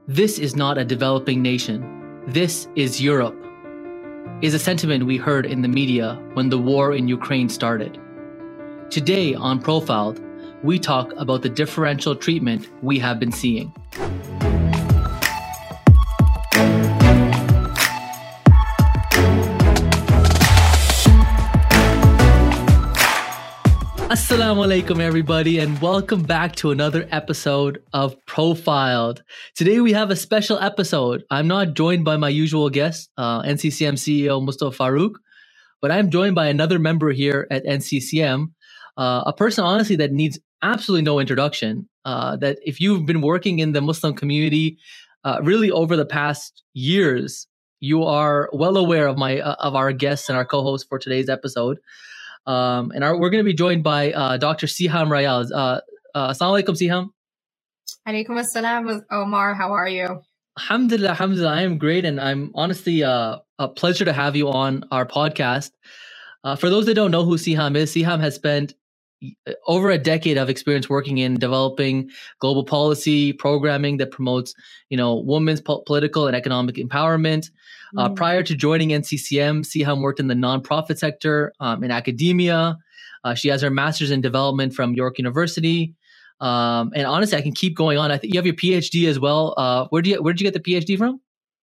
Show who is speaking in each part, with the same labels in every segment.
Speaker 1: This is not a developing nation. This is Europe, is a sentiment we heard in the media when the war in Ukraine started. Today on Profiled, we talk about the differential treatment we have been seeing. Assalamu alaikum, everybody, and welcome back to another episode of Profiled. Today we have a special episode. I'm not joined by my usual guest, NCCM CEO Mustafa Farooq, but I'm joined by another member here at NCCM, a person, honestly, that needs absolutely no introduction. That if you've been working in the Muslim community really over the past years, you are well aware of our guests and our co-hosts for today's episode. We're going to be joined by Dr. Siham Rayaz. Assalamu alaikum, Siham.
Speaker 2: Alaikum assalam, Omar. How are you?
Speaker 1: Alhamdulillah. I am great, and I'm honestly a pleasure to have you on our podcast. For those that don't know who Siham is, Siham has spent over a decade of experience working in developing global policy programming that promotes, women's political and economic empowerment. Prior to joining NCCM, Siham worked in the nonprofit sector, in academia. She has her master's in development from York University. And honestly, I can keep going on. I think you have your PhD as well. Where'd you get the PhD from?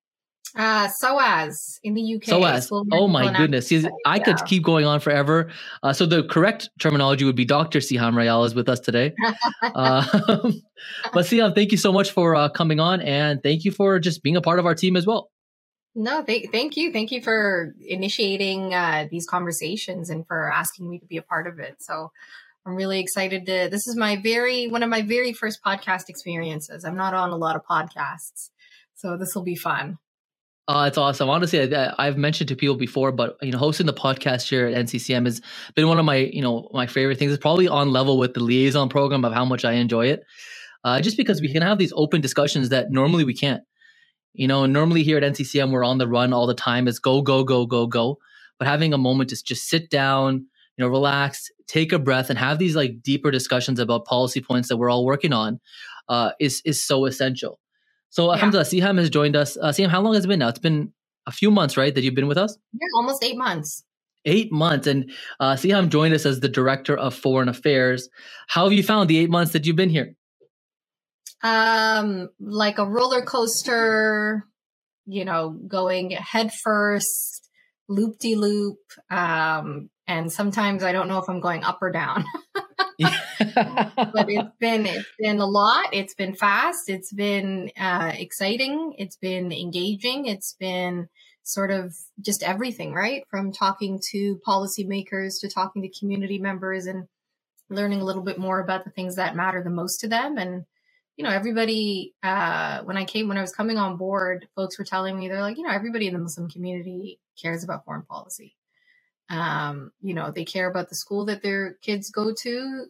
Speaker 2: SOAS in the UK.
Speaker 1: SOAS. Oh my goodness. I could keep going on forever. So the correct terminology would be Dr. Siham Rayaz is with us today. But Siham, thank you so much for coming on, and thank you for just being a part of our team as well.
Speaker 2: No, thank you. Thank you for initiating these conversations and for asking me to be a part of it. So I'm really excited this is one of my very first podcast experiences. I'm not on a lot of podcasts, so this will be fun.
Speaker 1: It's awesome. Honestly, I've mentioned to people before, but hosting the podcast here at NCCM has been one of my my favorite things. It's probably on level with the liaison program of how much I enjoy it. Just because we can have these open discussions that normally we can't. Normally here at NCCM we're on the run all the time. It's go, go, go, go, go. But having a moment to just sit down, relax, take a breath, and have these like deeper discussions about policy points that we're all working on is so essential. So Alhamdulillah, Siham has joined us. Siham, how long has it been now? It's been a few months, right, that you've been with us?
Speaker 2: Yeah, almost 8 months.
Speaker 1: 8 months. And Siham joined us as the Director of Foreign Affairs. How have you found the 8 months that you've been here?
Speaker 2: Like a roller coaster, going head first, loop-de-loop. And sometimes I don't know if I'm going up or down. But it's been a lot. It's been fast. It's been exciting. It's been engaging. It's been sort of just everything, right? From talking to policymakers to talking to community members and learning a little bit more about the things that matter the most to them. And everybody, when I was coming on board, folks were telling me, they're like, everybody in the Muslim community cares about foreign policy. They care about the school that their kids go to.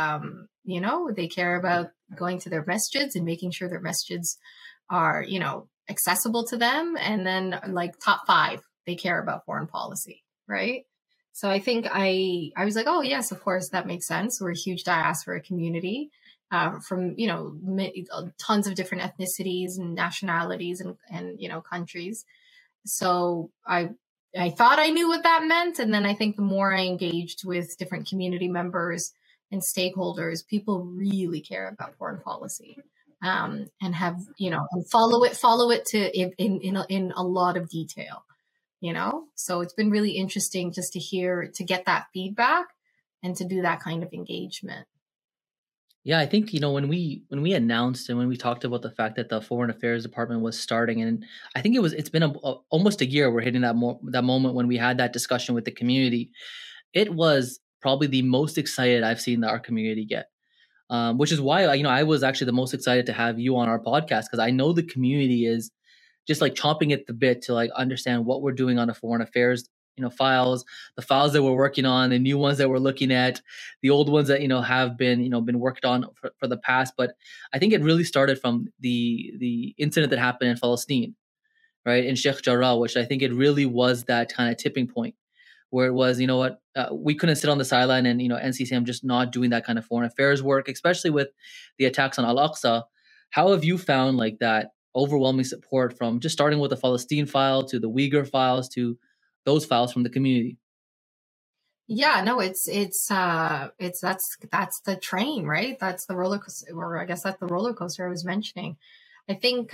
Speaker 2: They care about going to their masjids and making sure their masjids are, accessible to them. And then like top 5, they care about foreign policy. Right. So I think I was like, oh yes, of course, that makes sense. We're a huge diaspora community. From, tons of different ethnicities and nationalities and countries. So I thought I knew what that meant. And then I think the more I engaged with different community members and stakeholders, people really care about foreign policy, and have, and follow it to in a lot of detail, so it's been really interesting just to get that feedback and to do that kind of engagement.
Speaker 1: Yeah, I think, when we announced and when we talked about the fact that the Foreign Affairs Department was starting, and I think it's been almost a year we're hitting that moment when we had that discussion with the community. It was probably the most excited I've seen our community get, which is why, I was actually the most excited to have you on our podcast, because I know the community is just like chomping at the bit to like understand what we're doing on a foreign affairs the files that we're working on, the new ones that we're looking at, the old ones that, have been, been worked on for the past. But I think it really started from the incident that happened in Palestine, right? In Sheikh Jarrah, which I think it really was that kind of tipping point where it was, we couldn't sit on the sideline and, NCCM just not doing that kind of foreign affairs work, especially with the attacks on Al-Aqsa. How have you found like that overwhelming support from just starting with the Palestine file to the Uyghur files to those files from the community.
Speaker 2: Yeah, no, it's that's the train, right? That's the roller coaster, or I guess that's the roller coaster I was mentioning. I think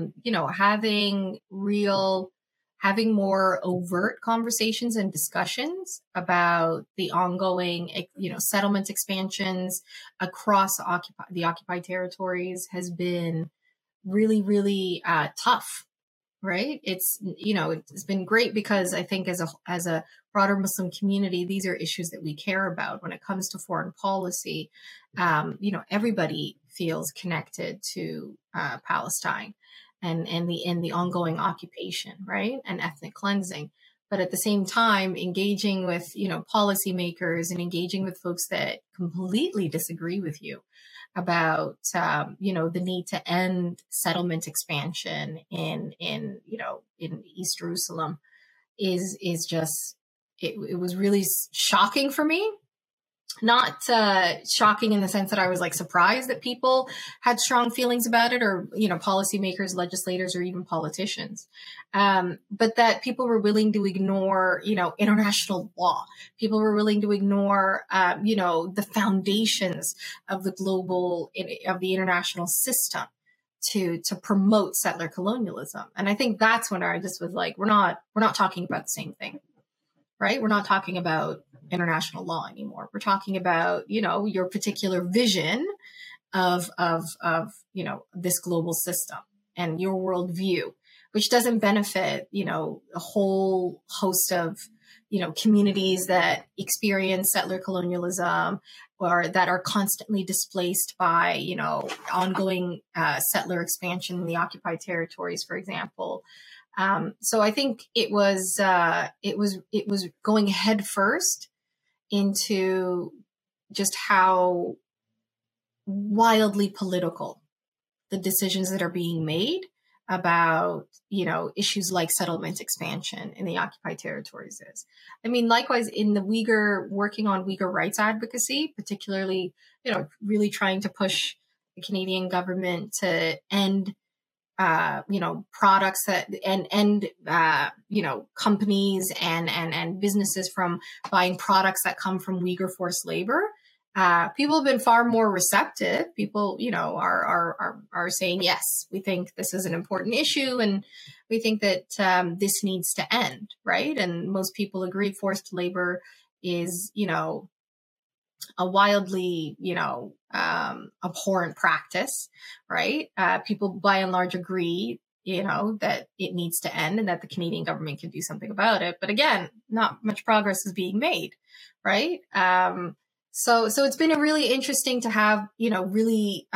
Speaker 2: having more overt conversations and discussions about the ongoing settlement expansions across the occupied territories has been really, really tough, right? It's been great because I think as a broader Muslim community, these are issues that we care about when it comes to foreign policy. Everybody feels connected to Palestine and the ongoing occupation, right, and ethnic cleansing. But at the same time, engaging with policymakers and engaging with folks that completely disagree with you about the need to end settlement expansion in East Jerusalem is just it was really shocking for me. Not shocking in the sense that I was like surprised that people had strong feelings about it, or policymakers, legislators, or even politicians, but that people were willing to ignore international law. People were willing to ignore the foundations of the international system to promote settler colonialism. And I think that's when I just was like, we're not talking about the same thing, right? We're not talking about international law anymore. We're talking about, your particular vision of this global system and your worldview, which doesn't benefit, a whole host of, communities that experience settler colonialism or that are constantly displaced by, ongoing settler expansion in the occupied territories, for example. So I think it was going head first into just how wildly political the decisions that are being made about, issues like settlement expansion in the occupied territories is. I mean, likewise, in the working on Uyghur rights advocacy, particularly, really trying to push the Canadian government to end products that and companies and businesses from buying products that come from Uyghur forced labor. People have been far more receptive. People, are saying, yes, we think this is an important issue and we think that this needs to end, right? And most people agree forced labor is, a wildly, abhorrent practice, right? People by and large agree, that it needs to end and that the Canadian government can do something about it. But again, not much progress is being made, right? So it's been a really interesting to have, really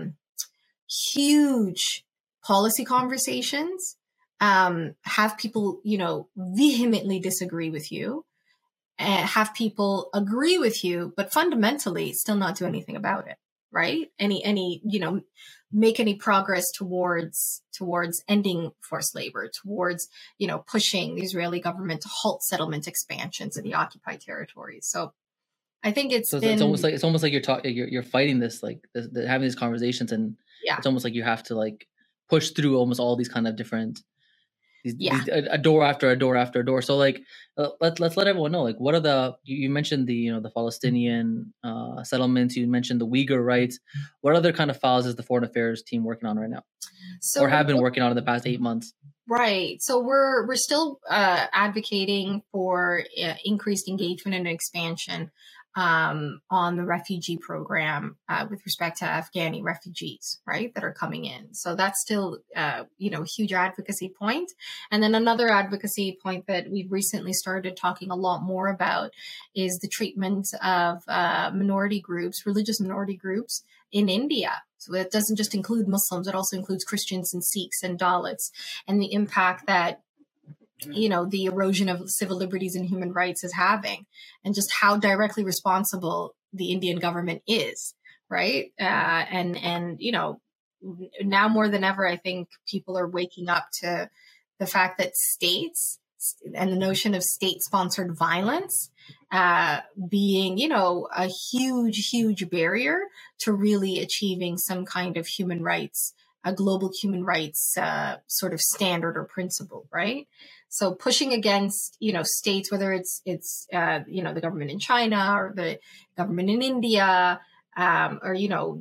Speaker 2: huge policy conversations, have people, vehemently disagree with you, and have people agree with you, but fundamentally still not do anything about it, right? Make any progress towards ending forced labor, towards, pushing the Israeli government to halt settlement expansions in the occupied territories. So I think it's almost
Speaker 1: like you're fighting this, like having these conversations, and it's almost like you have to like push through almost all these kind of different a door after a door after a door. So like let's let everyone know, like, what are you mentioned the the Palestinian settlements, you mentioned the Uyghur rights. What other kind of files is the foreign affairs team working on right now, or have been working on in the past 8 months?
Speaker 2: Right. So we're still advocating for increased engagement and expansion on the refugee program with respect to Afghani refugees, right, that are coming in. So that's still, a huge advocacy point. And then another advocacy point that we've recently started talking a lot more about is the treatment of minority groups, religious minority groups in India. So it doesn't just include Muslims, it also includes Christians and Sikhs and Dalits, and the impact that the erosion of civil liberties and human rights is having, and just how directly responsible the Indian government is, right? And now more than ever, I think people are waking up to the fact that states and the notion of state-sponsored violence being, a huge, huge barrier to really achieving some kind of human rights a global human rights sort of standard or principle, right? So pushing against, states, whether it's the government in China or the government in India, or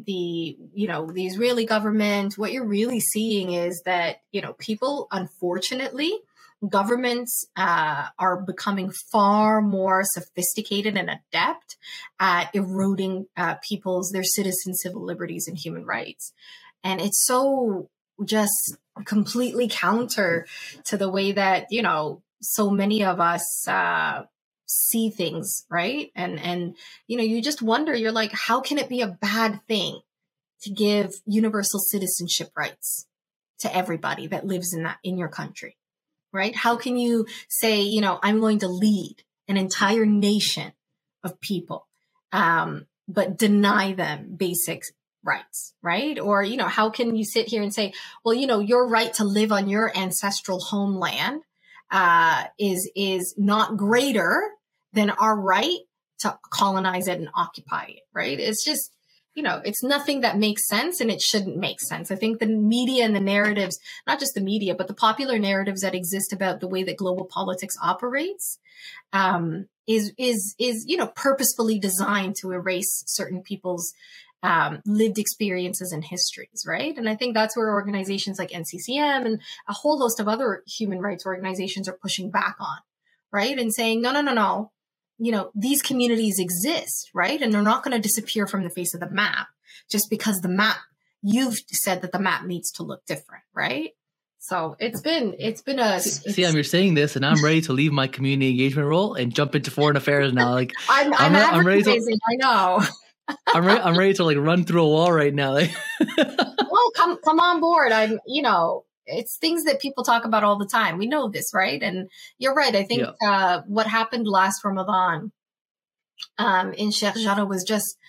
Speaker 2: the Israeli government, what you're really seeing is that people, unfortunately, governments are becoming far more sophisticated and adept at eroding their citizen civil liberties and human rights, and it's so just completely counter to the way that so many of us see things, right? And you just wonder, you're like, how can it be a bad thing to give universal citizenship rights to everybody that lives in your country, right? How can you say, I'm going to lead an entire nation of people, but deny them basic rights, right? Or, how can you sit here and say, well, your right to live on your ancestral homeland is not greater than our right to colonize it and occupy it, right? It's just, it's nothing that makes sense, and it shouldn't make sense. I think the media and the narratives, not just the media, but the popular narratives that exist about the way that global politics operates, is purposefully designed to erase certain people's lived experiences and histories, right? And I think that's where organizations like NCCM and a whole host of other human rights organizations are pushing back on, right? And saying, no. These communities exist, right? And they're not going to disappear from the face of the map just because you've said that the map needs to look different, right? So it's been
Speaker 1: you're saying this, and I'm ready to leave my community engagement role and jump into foreign affairs now. Like
Speaker 2: I'm ready to, I know.
Speaker 1: I'm ready to like run through a wall right now.
Speaker 2: Well, come on board. It's things that people talk about all the time. We know this, right? And you're right. I think what happened last Ramadan in Sheikh Jarrah was just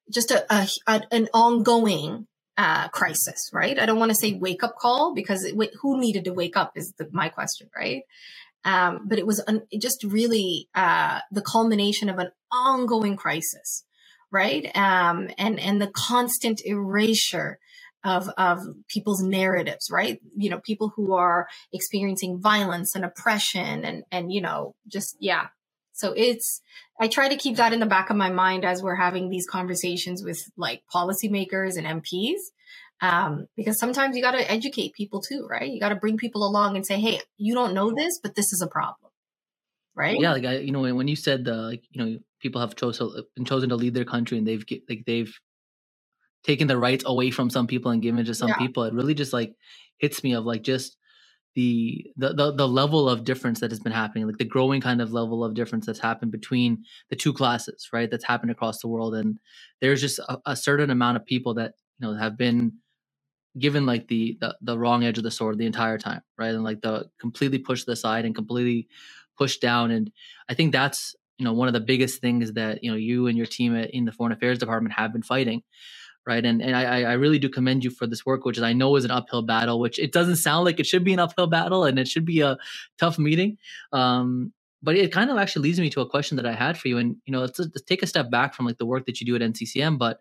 Speaker 2: an ongoing crisis, right? I don't want to say wake up call, because who needed to wake up is my question, right? But it was just really the culmination of an ongoing crisis, right? And the constant erasure of people's narratives, right? People who are experiencing violence and oppression and just, yeah. So I try to keep that in the back of my mind as we're having these conversations with like policymakers and MPs, because sometimes you got to educate people too, right? You got to bring people along and say, hey, you don't know this, but this is a problem, right?
Speaker 1: Yeah, like when you said people have been chosen to lead their country, and they've taken the rights away from some people and given it to some people, it really just like hits me of like just the level of difference that has been happening, like the growing kind of level of difference that's happened between the two classes, right? That's happened across the world. And there's just a certain amount of people that, have been given like the wrong edge of the sword the entire time, right? And like the completely pushed aside and completely pushed down. And I think that's, one of the biggest things that, you and your team in the Foreign Affairs Department have been fighting. Right. And I really do commend you for this work, which I know is an uphill battle, which it doesn't sound like it should be an uphill battle, and it should be a tough meeting. But it kind of actually leads me to a question that I had for you. And, let's take a step back from like the work that you do at NCCM. But,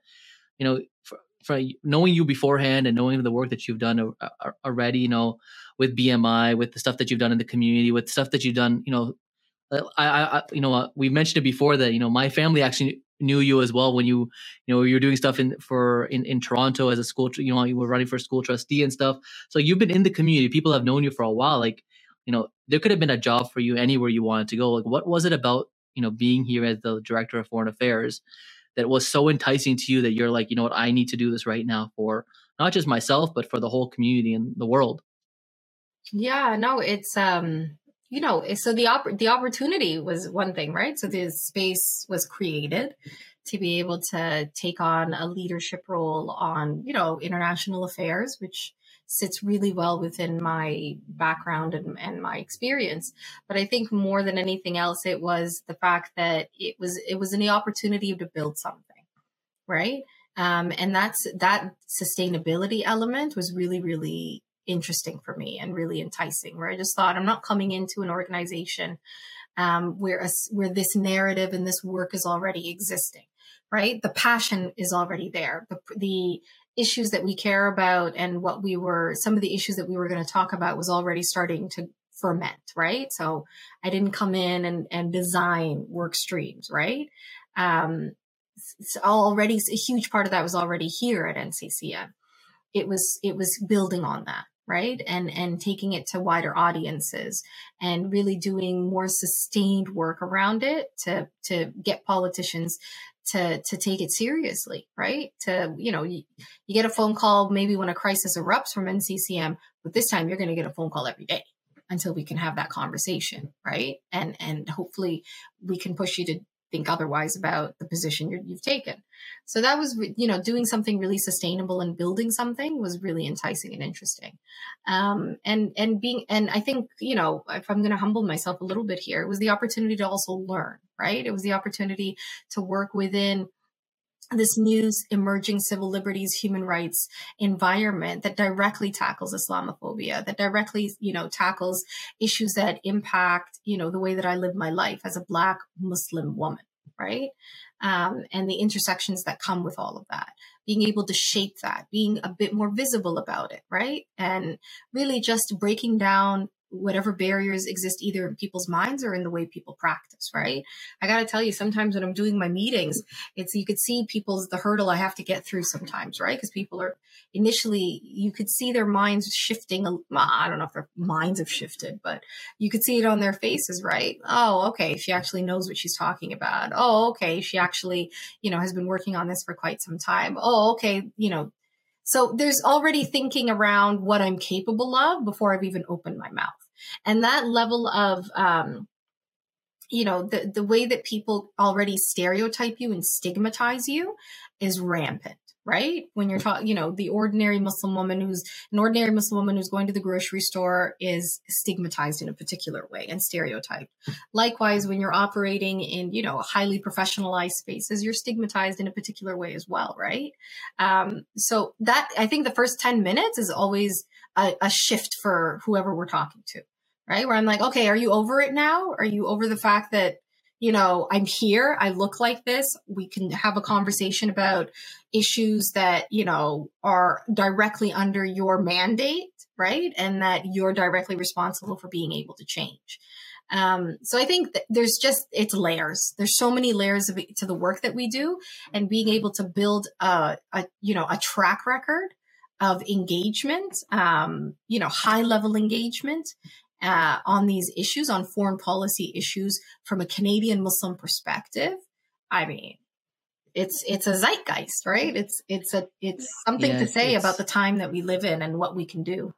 Speaker 1: for knowing you beforehand and knowing the work that you've done already, with BMI, with the stuff that you've done in the community, with stuff that you've done, we mentioned it before that, my family actually knew you as well when you were doing stuff in Toronto as a school, you were running for a school trustee and stuff. So you've been in the community. People have known you for a while. Like, there could have been a job for you anywhere you wanted to go. Like, what was it about, being here as the director of foreign affairs that was so enticing to you that you're like, what, I need to do this right now for not just myself, but for the whole community and the world?
Speaker 2: Yeah, no, it's, so the opportunity was one thing, right? So this space was created to be able to take on a leadership role on, international affairs, which sits really well within my background and my experience. But I think more than anything else, it was the fact that it was the opportunity to build something, right? And that sustainability element was really, really interesting for me and really enticing, where I just thought, I'm not coming into an organization where this narrative and this work is already existing, right? The passion is already there. The issues that we care about and some of the issues that we were going to talk about was already starting to ferment, right? So I didn't come in and design work streams, right? It's already a huge part of that was already here at NCCM. It was building on that, right? And taking it to wider audiences and really doing more sustained work around it to get politicians to take it seriously, right? You get a phone call maybe when a crisis erupts from NCCM, but this time you're going to get a phone call every day until we can have that conversation, right? And hopefully we can push you to think otherwise about the position you've taken. So that was, doing something really sustainable and building something was really enticing and interesting. And I think, if I'm going to humble myself a little bit here, it was the opportunity to also learn, right? It was the opportunity to work within this new emerging civil liberties, human rights environment that directly tackles Islamophobia, that directly, tackles issues that impact, the way that I live my life as a Black Muslim woman, right? And the intersections that come with all of that, being able to shape that, being a bit more visible about it, right? And really just breaking down whatever barriers exist either in people's minds or in the way people practice, right? I got to tell you, sometimes when I'm doing my meetings, you could see the hurdle I have to get through sometimes, right? Because people are initially, you could see their minds shifting. I don't know if their minds have shifted, but you could see it on their faces, right? Oh, okay. She actually knows what she's talking about. Oh, okay. She actually, has been working on this for quite some time. Oh, okay. So there's already thinking around what I'm capable of before I've even opened my mouth. And that level of, the way that people already stereotype you and stigmatize you is rampant, right? When you're talking, the ordinary Muslim woman who's going to the grocery store is stigmatized in a particular way and stereotyped. Likewise, when you're operating in, highly professionalized spaces, you're stigmatized in a particular way as well, right? So that, I think the first 10 minutes is always a shift for whoever we're talking to, right? Where I'm like, okay, are you over it now? Are you over the fact that, I'm here, I look like this, we can have a conversation about issues that, are directly under your mandate, right? And that you're directly responsible for being able to change. So I think that it's layers. There's so many layers to the work that we do, and being able to build a track record of engagement, high level engagement, on these issues, on foreign policy issues from a Canadian Muslim perspective. I mean, it's a zeitgeist, right? It's something to say about the time that we live in and what we can do.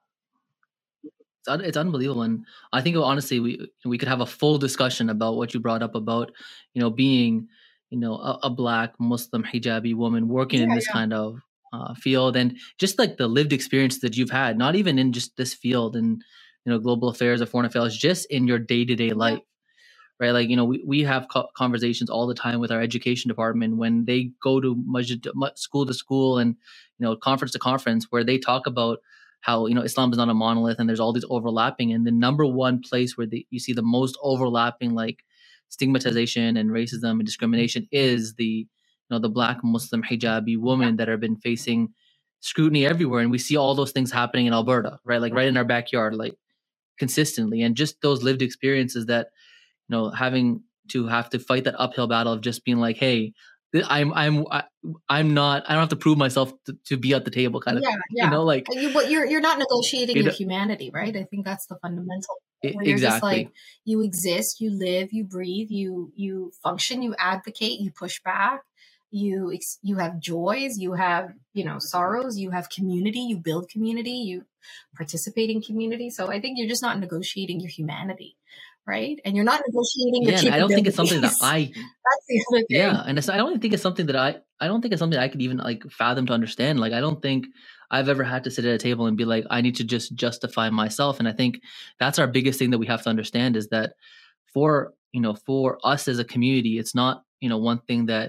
Speaker 1: It's unbelievable. And I think honestly, we could have a full discussion about what you brought up about, being, a Black Muslim hijabi woman working in this kind of field, and just like the lived experience that you've had, not even in just this field and, global affairs or foreign affairs, just in your day-to-day life, right? Like, we have conversations all the time with our education department when they go to school to school and, conference to conference, where they talk about how, Islam is not a monolith and there's all these overlapping. And the number one place where you see the most overlapping, like stigmatization and racism and discrimination is the Black Muslim hijabi women that have been facing scrutiny everywhere. And we see all those things happening in Alberta, right? Like right in our backyard, like consistently. And just those lived experiences that, having to fight that uphill battle of just being like, hey, I'm not, I don't have to prove myself to be at the table kind of, like
Speaker 2: you're not negotiating your humanity, right? I think that's the fundamental. Where you're just like, you exist, you live, you breathe, you function, you advocate, you push back, you have joys, you have, sorrows, you have community, you build community, you participate in community. So I think you're just not negotiating your humanity. Right. And you're not negotiating your capabilities.
Speaker 1: I don't think it's something that
Speaker 2: that's the other thing.
Speaker 1: Yeah. And I don't think it's something that I don't think it's something I could even like fathom to understand. Like, I don't think I've ever had to sit at a table and be like, I need to just justify myself. And I think that's our biggest thing that we have to understand is that for us as a community, it's not, one thing that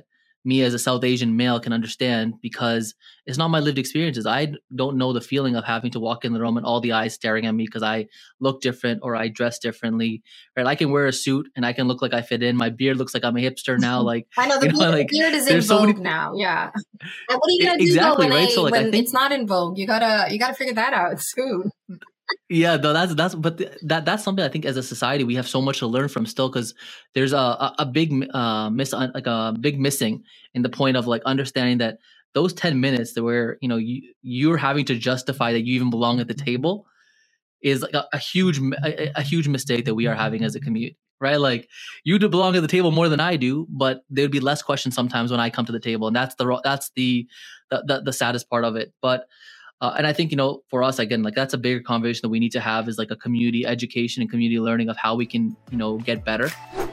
Speaker 1: me as a South Asian male can understand, because it's not my lived experiences. I don't know the feeling of having to walk in the room and all the eyes staring at me because I look different or I dress differently. Right? I can wear a suit and I can look like I fit in. My beard looks like I'm a hipster now. Like,
Speaker 2: I know the
Speaker 1: like
Speaker 2: beard is in
Speaker 1: there's so
Speaker 2: vogue
Speaker 1: many
Speaker 2: now. Yeah. And what are you gonna do though
Speaker 1: exactly right. So like I
Speaker 2: when
Speaker 1: think
Speaker 2: it's not in vogue? You gotta figure that out soon.
Speaker 1: yeah, no, that's something I think as a society we have so much to learn from still, because there's a big like a big missing in the point of like understanding that those 10 minutes that where you're having to justify that you even belong at the table is like a huge mistake that we are having as a community, right? Like, you do belong at the table more than I do, but there'd be less questions sometimes when I come to the table, and that's the saddest part of it. But and I think, for us, again, like that's a bigger conversation that we need to have, is like a community education and community learning of how we can, get better.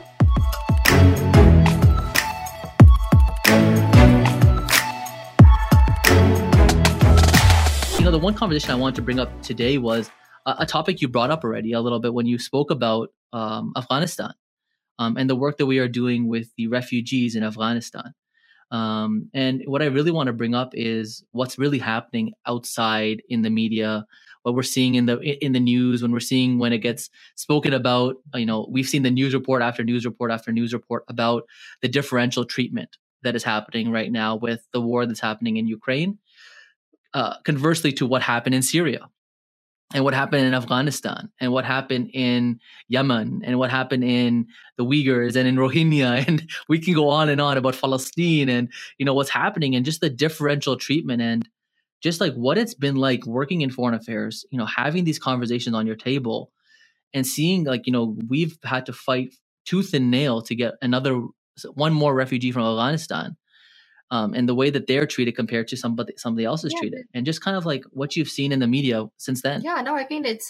Speaker 1: The one conversation I wanted to bring up today was a topic you brought up already a little bit when you spoke about Afghanistan and the work that we are doing with the refugees in Afghanistan. And what I really want to bring up is what's really happening outside in the media, what we're seeing in the news, when it gets spoken about. We've seen the news report after news report after news report about the differential treatment that is happening right now with the war that's happening in Ukraine, conversely to what happened in Syria, and what happened in Afghanistan, and what happened in Yemen, and what happened in the Uyghurs and in Rohingya, and we can go on and on about Palestine and what's happening, and just the differential treatment, and just like what it's been like working in foreign affairs, having these conversations on your table and seeing like we've had to fight tooth and nail to get one more refugee from Afghanistan. And the way that they're treated compared to somebody else is treated, and just kind of like what you've seen in the media since then.
Speaker 2: Yeah, no, I mean the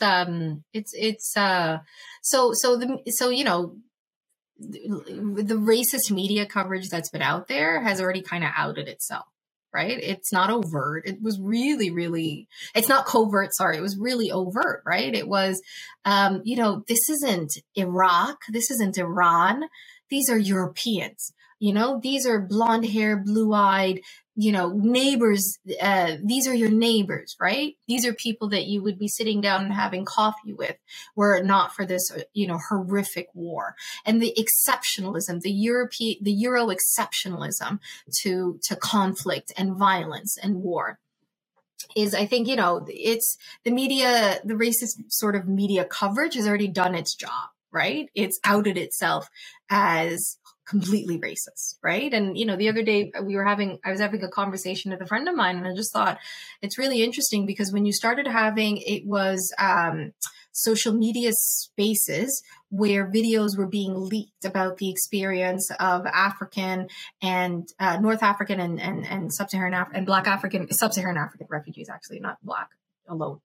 Speaker 2: racist media coverage that's been out there has already kind of outed itself, right? It's not overt. It was really, it's not covert. Sorry. It was really overt, right? It was, this isn't Iraq. This isn't Iran. These are Europeans. These are blonde hair, blue eyed, neighbors. These are your neighbors, right? These are people that you would be sitting down and having coffee with were it not for this, horrific war. And the exceptionalism, the Euro exceptionalism to conflict and violence and war is, I think, it's the media, the racist sort of media coverage has already done its job, right? It's outed itself as completely racist, right? And the other day I was having a conversation with a friend of mine, and I just thought it's really interesting because when you started having it was social media spaces where videos were being leaked about the experience of African and North African and Sub-Saharan and Black African, Sub-Saharan African refugees, actually, not Black alone,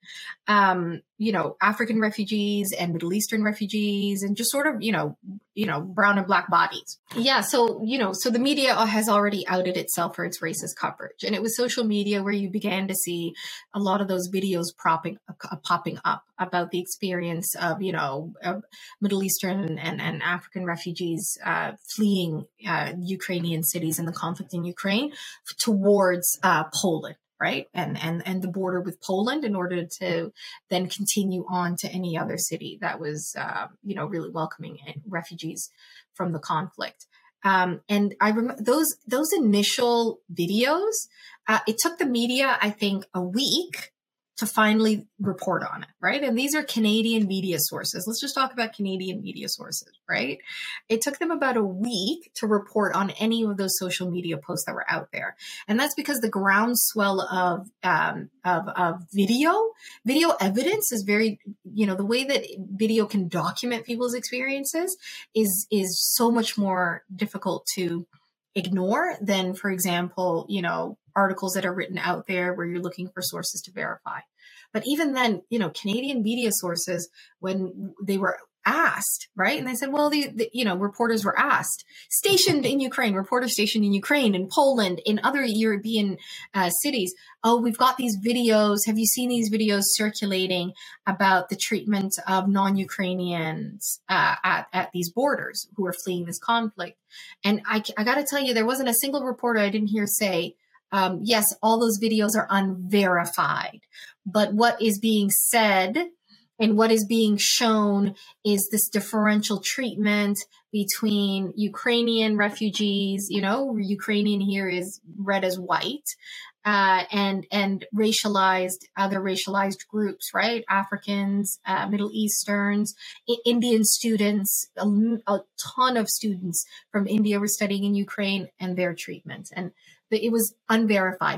Speaker 2: African refugees and Middle Eastern refugees and just sort of, brown and Black bodies. Yeah. So, so the media has already outed itself for its racist coverage. And it was social media where you began to see a lot of those videos popping up about the experience of, Middle Eastern and African refugees fleeing Ukrainian cities and the conflict in Ukraine towards Poland. Right. And the border with Poland in order to then continue on to any other city that was, really welcoming refugees from the conflict. And I remember those initial videos, it took the media, I think, a week to finally report on it, right? And these are Canadian media sources. Let's just talk about Canadian media sources, right? It took them about a week to report on any of those social media posts that were out there. And that's because the groundswell of video evidence is very, the way that video can document people's experiences is so much more difficult to ignore than, for example, articles that are written out there where you're looking for sources to verify. But even then, Canadian media sources, when they were asked, right? And they said, well, reporters were asked, stationed in Ukraine, reporters stationed in Ukraine, in Poland, in other European cities. Oh, we've got these videos. Have you seen these videos circulating about the treatment of non-Ukrainians at these borders who are fleeing this conflict? And I got to tell you, there wasn't a single reporter I didn't hear say, yes, all those videos are unverified. But what is being said and what is being shown is this differential treatment between Ukrainian refugees, Ukrainian here is read as white, and other racialized groups, right? Africans, Middle Easterns, Indian students, a ton of students from India were studying in Ukraine, and their treatment. And it was unverified.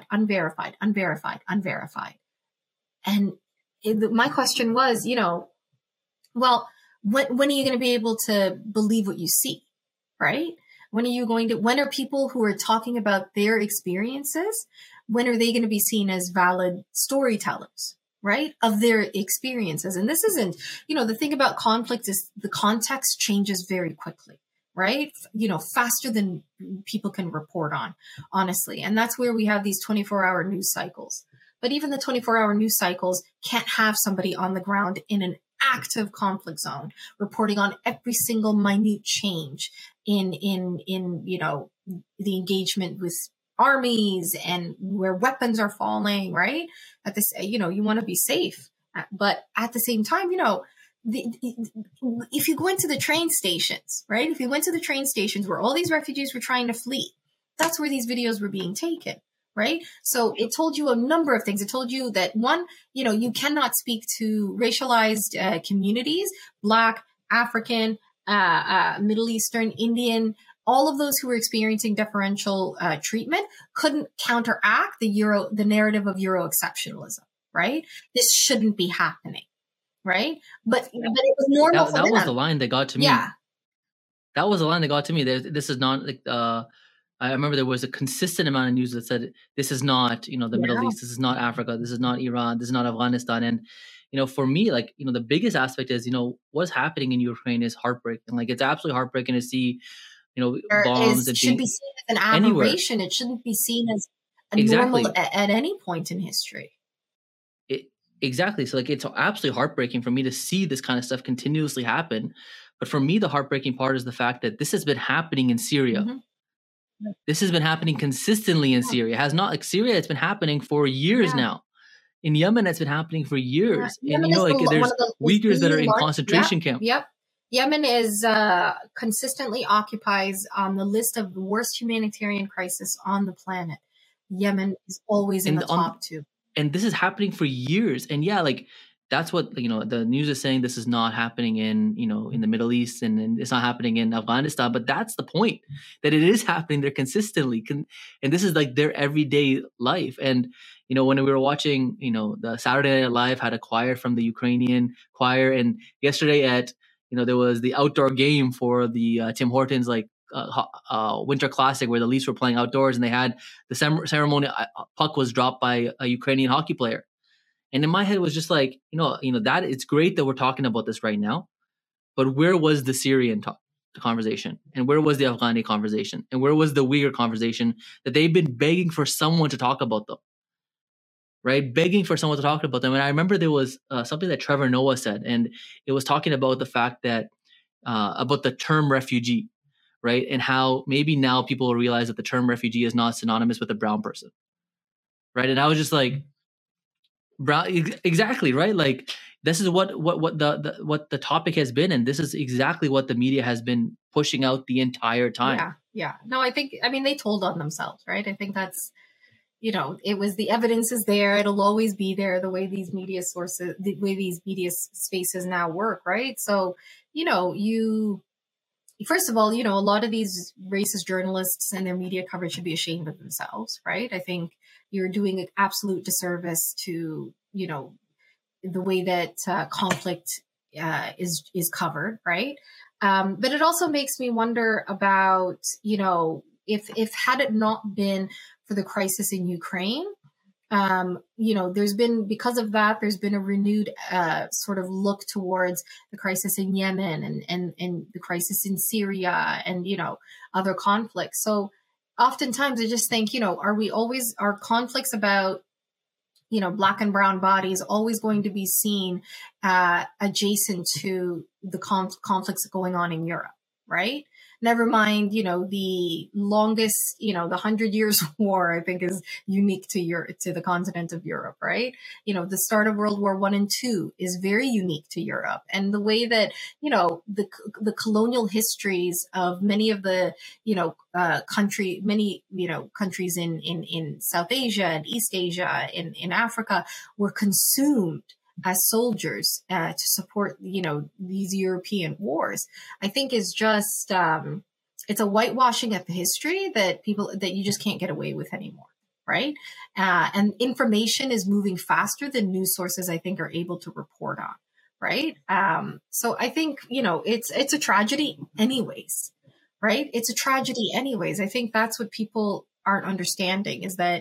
Speaker 2: And my question was, well, when are you going to be able to believe what you see, right? When are people who are talking about their experiences, when are they going to be seen as valid storytellers, right, of their experiences? And this isn't, the thing about conflict is the context changes very quickly, right? Faster than people can report on, honestly. And that's where we have these 24-hour news cycles. But even the 24-hour news cycles can't have somebody on the ground in an active conflict zone reporting on every single minute change in the engagement with armies and where weapons are falling, right? At this, you want to be safe. But at the same time, if you go into the train stations, right? If you went to the train stations where all these refugees were trying to flee, that's where these videos were being taken. Right. So it told you a number of things. It told you that one, you cannot speak to racialized communities, Black, African, Middle Eastern, Indian, all of those who were experiencing differential treatment couldn't counteract the narrative of Euro exceptionalism. Right. This shouldn't be happening. Right. But it was normal.
Speaker 1: That was the line that got to me.
Speaker 2: Yeah.
Speaker 1: That was the line that got to me. This is not like I remember there was a consistent amount of news that said, this is not, the Middle East, this is not Africa, this is not Iran, this is not Afghanistan. And, for me, like, the biggest aspect is, what's happening in Ukraine is heartbreaking. Like, it's absolutely heartbreaking to see, bombs.
Speaker 2: It should be seen as an aberration. Anywhere. It shouldn't be seen as a normal at any point in history.
Speaker 1: Exactly. So, like, it's absolutely heartbreaking for me to see this kind of stuff continuously happen. But for me, the heartbreaking part is the fact that this has been happening in Syria. Mm-hmm. This has been happening consistently in Syria. It has not like Syria. It's been happening for years now. In Yemen, it's been happening for years. And there's Uyghurs that are in concentration camps.
Speaker 2: Yep. Yemen is consistently occupies on the list of the worst humanitarian crisis on the planet. Yemen is always in the top two.
Speaker 1: And this is happening for years. And that's what, the news is saying. This is not happening in the Middle East and it's not happening in Afghanistan. But that's the point, that it is happening there consistently. And this is like their everyday life. And, when we were watching, the Saturday Night Live had a choir from the Ukrainian choir. And yesterday there was the outdoor game for the Tim Hortons, Winter Classic, where the Leafs were playing outdoors, and they had the ceremony. Puck was dropped by a Ukrainian hockey player. And in my head, it was just like, that it's great that we're talking about this right now, but where was the Syrian conversation? And where was the Afghani conversation? And where was the Uyghur conversation that they've been begging for someone to talk about them, right? Begging for someone to talk about them. And I remember there was something that Trevor Noah said, and it was talking about the fact that, about the term refugee, right? And how maybe now people will realize that the term refugee is not synonymous with a brown person, right? And I was just like, brown, exactly, right? Like, this is what the topic has been, and this is exactly what the media has been pushing out the entire time.
Speaker 2: Yeah. No, they told on themselves, right? I think that's, it was, the evidence is there. It'll always be there, the way these media sources, the way these media spaces now work, right? So, first of all, a lot of these racist journalists and their media coverage should be ashamed of themselves, right? I think you're doing an absolute disservice to, the way that conflict is covered, right? But it also makes me wonder about, if had it not been for the crisis in Ukraine, there's been, because of that, there's been a renewed sort of look towards the crisis in Yemen and the crisis in Syria and, other conflicts. So oftentimes I just think, are conflicts about, black and brown bodies always going to be seen adjacent to the conflicts going on in Europe, right? Never mind, the longest, the 100 Years' War, I think, is unique to Europe, to the continent of Europe, right? The start of World War I and II is very unique to Europe, and the way that the colonial histories of many of the countries in South Asia and East Asia, in Africa, were consumed as soldiers to support, these European wars, I think is just, it's a whitewashing of the history that you just can't get away with anymore. Right. And information is moving faster than news sources, I think, are able to report on. Right. So I think, it's a tragedy anyways. Right. It's a tragedy anyways. I think that's what people aren't understanding, is that,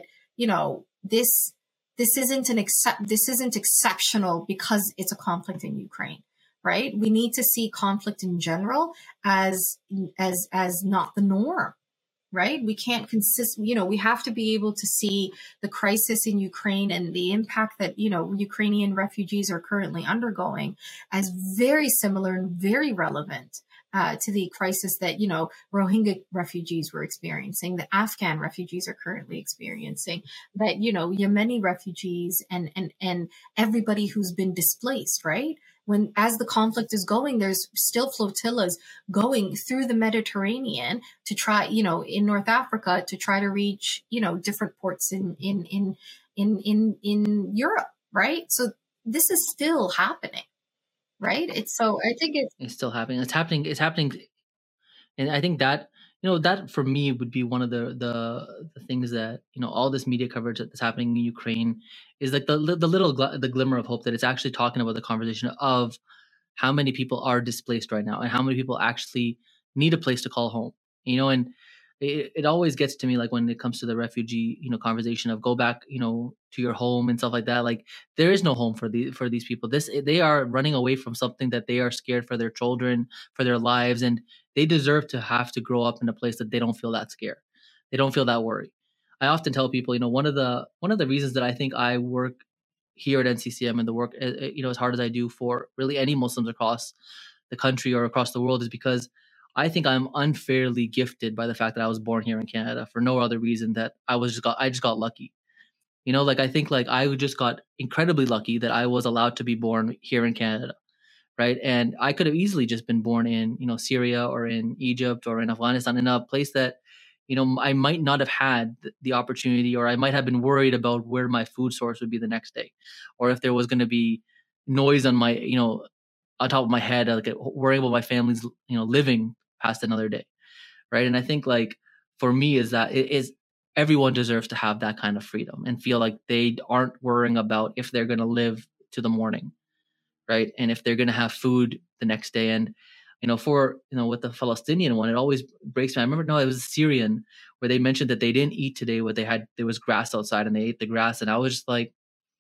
Speaker 2: this isn't exceptional because it's a conflict in Ukraine, right? We need to see conflict in general as not the norm, right? We can't we have to be able to see the crisis in Ukraine and the impact that, Ukrainian refugees are currently undergoing as very similar and very relevant to the crisis that, Rohingya refugees were experiencing, the Afghan refugees are currently experiencing, that, Yemeni refugees and everybody who's been displaced, right? As the conflict is going, there's still flotillas going through the Mediterranean to try, in North Africa, to try to reach, different ports in Europe, right? So this is still happening. Right. I think
Speaker 1: it's still happening. It's happening. And I think that, that for me would be one of the things that, all this media coverage that's happening in Ukraine is like the glimmer of hope that it's actually talking about the conversation of how many people are displaced right now and how many people actually need a place to call home, and it always gets to me, like when it comes to the refugee, conversation of go back, to your home and stuff like that. Like there is no home for these people. They are running away from something that they are scared for their children, for their lives, and they deserve to have to grow up in a place that they don't feel that scared. They don't feel that worry. I often tell people, one of the reasons that I think I work here at NCCM and the work, as hard as I do for really any Muslims across the country or across the world, is because I think I'm unfairly gifted by the fact that I was born here in Canada for no other reason that I just got lucky. Like I think like I just got incredibly lucky that I was allowed to be born here in Canada, right? And I could have easily just been born in, Syria or in Egypt or in Afghanistan, in a place that, I might not have had the opportunity, or I might have been worried about where my food source would be the next day, or if there was going to be noise on my, on top of my head, like worrying about my family's, living past another day, right? And I think like for me is that it is everyone deserves to have that kind of freedom and feel like they aren't worrying about if they're going to live to the morning, right? And if they're going to have food the next day. And with the Palestinian one, it always breaks me. I remember, no, it was Syrian, where they mentioned that they didn't eat today. What they had, there was grass outside, and they ate the grass. And I was just like,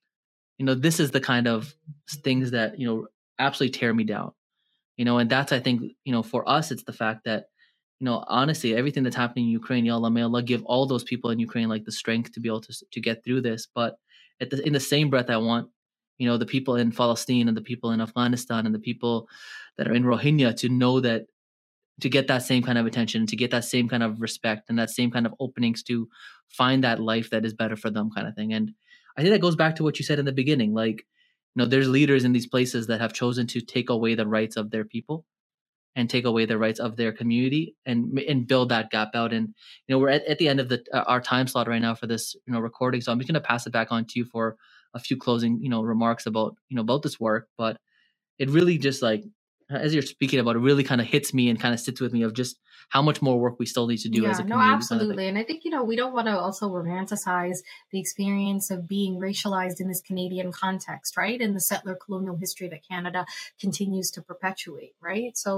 Speaker 1: this is the kind of things that absolutely tear me down. And that's, I think, for us, it's the fact that, honestly, everything that's happening in Ukraine, Ya Allah, may Allah give all those people in Ukraine like the strength to be able to get through this. But in the same breath, I want, the people in Palestine and the people in Afghanistan and the people that are in Rohingya to know that, to get that same kind of attention, to get that same kind of respect and that same kind of openings to find that life that is better for them, kind of thing. And I think that goes back to what you said in the beginning, like, there's leaders in these places that have chosen to take away the rights of their people and take away the rights of their community and build that gap out. And, we're at the end of our time slot right now for this, recording. So I'm just going to pass it back on to you for a few closing, remarks about, about this work. But it really just, like, as you're speaking about, it really kind of hits me and kind of sits with me of just how much more work we still need to do as a community.
Speaker 2: No, absolutely. And I think, we don't want to also romanticize the experience of being racialized in this Canadian context, right? And the settler colonial history that Canada continues to perpetuate, right? So,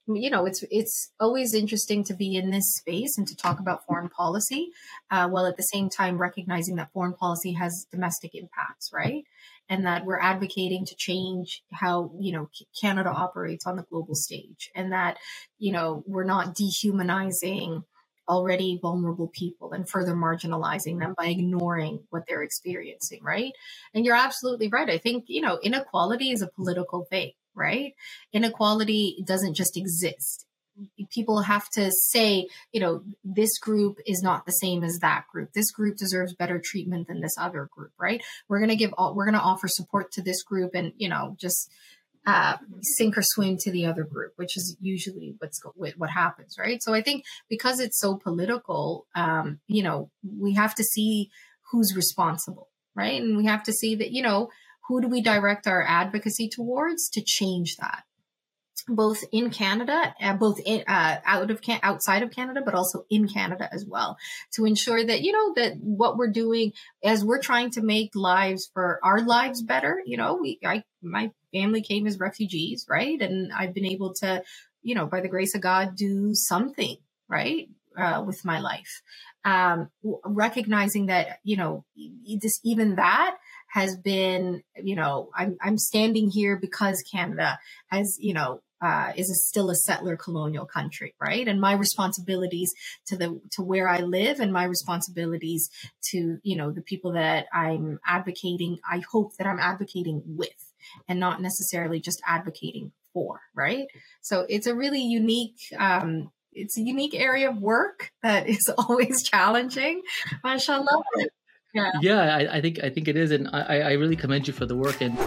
Speaker 2: it's always interesting to be in this space and to talk about foreign policy, while at the same time recognizing that foreign policy has domestic impacts, right? And that we're advocating to change how, Canada operates on the global stage, and that, we're not dehumanizing already vulnerable people and further marginalizing them by ignoring what they're experiencing, right? And you're absolutely right. I think, inequality is a political thing, right? Inequality doesn't just exist. People have to say, this group is not the same as that group. This group deserves better treatment than this other group, right? We're going to offer support to this group, and, just sink or swim to the other group, which is usually what happens, right? So I think because it's so political, we have to see who's responsible, right? And we have to see that, who do we direct our advocacy towards to change that, both in Canada, outside of Canada, but also in Canada as well, to ensure that, that what we're doing as we're trying to make our lives better, my family came as refugees, right? And I've been able to, by the grace of God, do something, right, with my life. Recognizing that, even that has been, I'm standing here because Canada has, is still a settler colonial country, right? And my responsibilities to where I live, and my responsibilities to, the people that I'm advocating, I hope that I'm advocating with, and not necessarily just advocating for, right? So it's a really unique, it's a unique area of work that is always challenging. Mashallah.
Speaker 1: Yeah, I think it is, and I really commend you for the work. And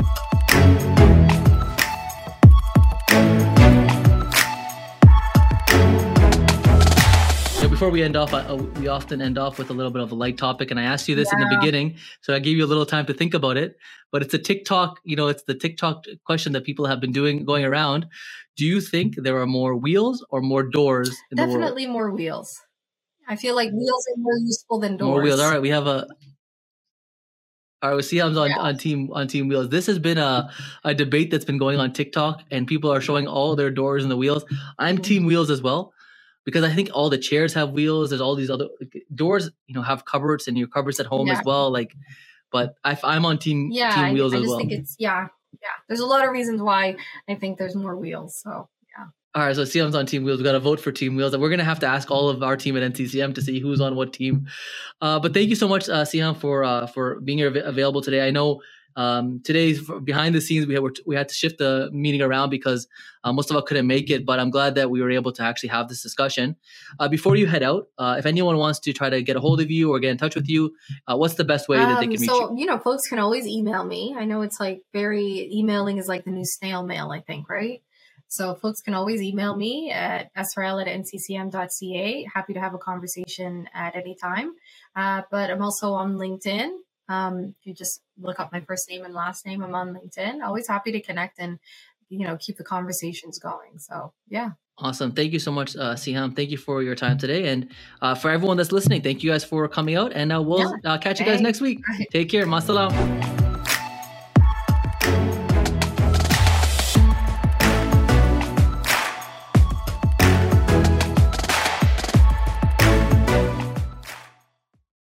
Speaker 1: before we end off, we often end off with a little bit of a light topic, and I asked you this in the beginning, so I gave you a little time to think about it. But it's a TikTok, it's the TikTok question that people have been going around. Do you think there are more wheels or more doors in the world?
Speaker 2: Definitely more wheels. I feel like wheels are more useful than doors.
Speaker 1: More wheels. All right, we have Siham's on team wheels. This has been a debate that's been going on TikTok, and people are showing all their doors and the wheels. I'm team wheels as well, because I think all the chairs have wheels. There's all these other doors, have cupboards, and your cupboards at home as well. But I'm on team wheels as well. I just think
Speaker 2: it's There's a lot of reasons why I think there's more wheels. So.
Speaker 1: All right, so Siham's on team wheels. We got to vote for team wheels, and we're going to have to ask all of our team at NCCM to see who's on what team. But thank you so much, Siham, for being here available today. I know today's behind the scenes we had to shift the meeting around because most of us couldn't make it, but I'm glad that we were able to actually have this discussion. Before you head out, if anyone wants to try to get a hold of you or get in touch with you, what's the best way that they can reach you?
Speaker 2: So, folks can always email me. I know it's emailing is like the new snail mail, I think, right? So folks can always email me at srl@nccm.ca. Happy to have a conversation at any time. But I'm also on LinkedIn. If you just look up my first name and last name, I'm on LinkedIn. Always happy to connect and, keep the conversations going. So, yeah.
Speaker 1: Awesome. Thank you so much, Siham. Thank you for your time today. And for everyone that's listening, thank you guys for coming out. And we'll catch you guys next week. Take care. Masalam.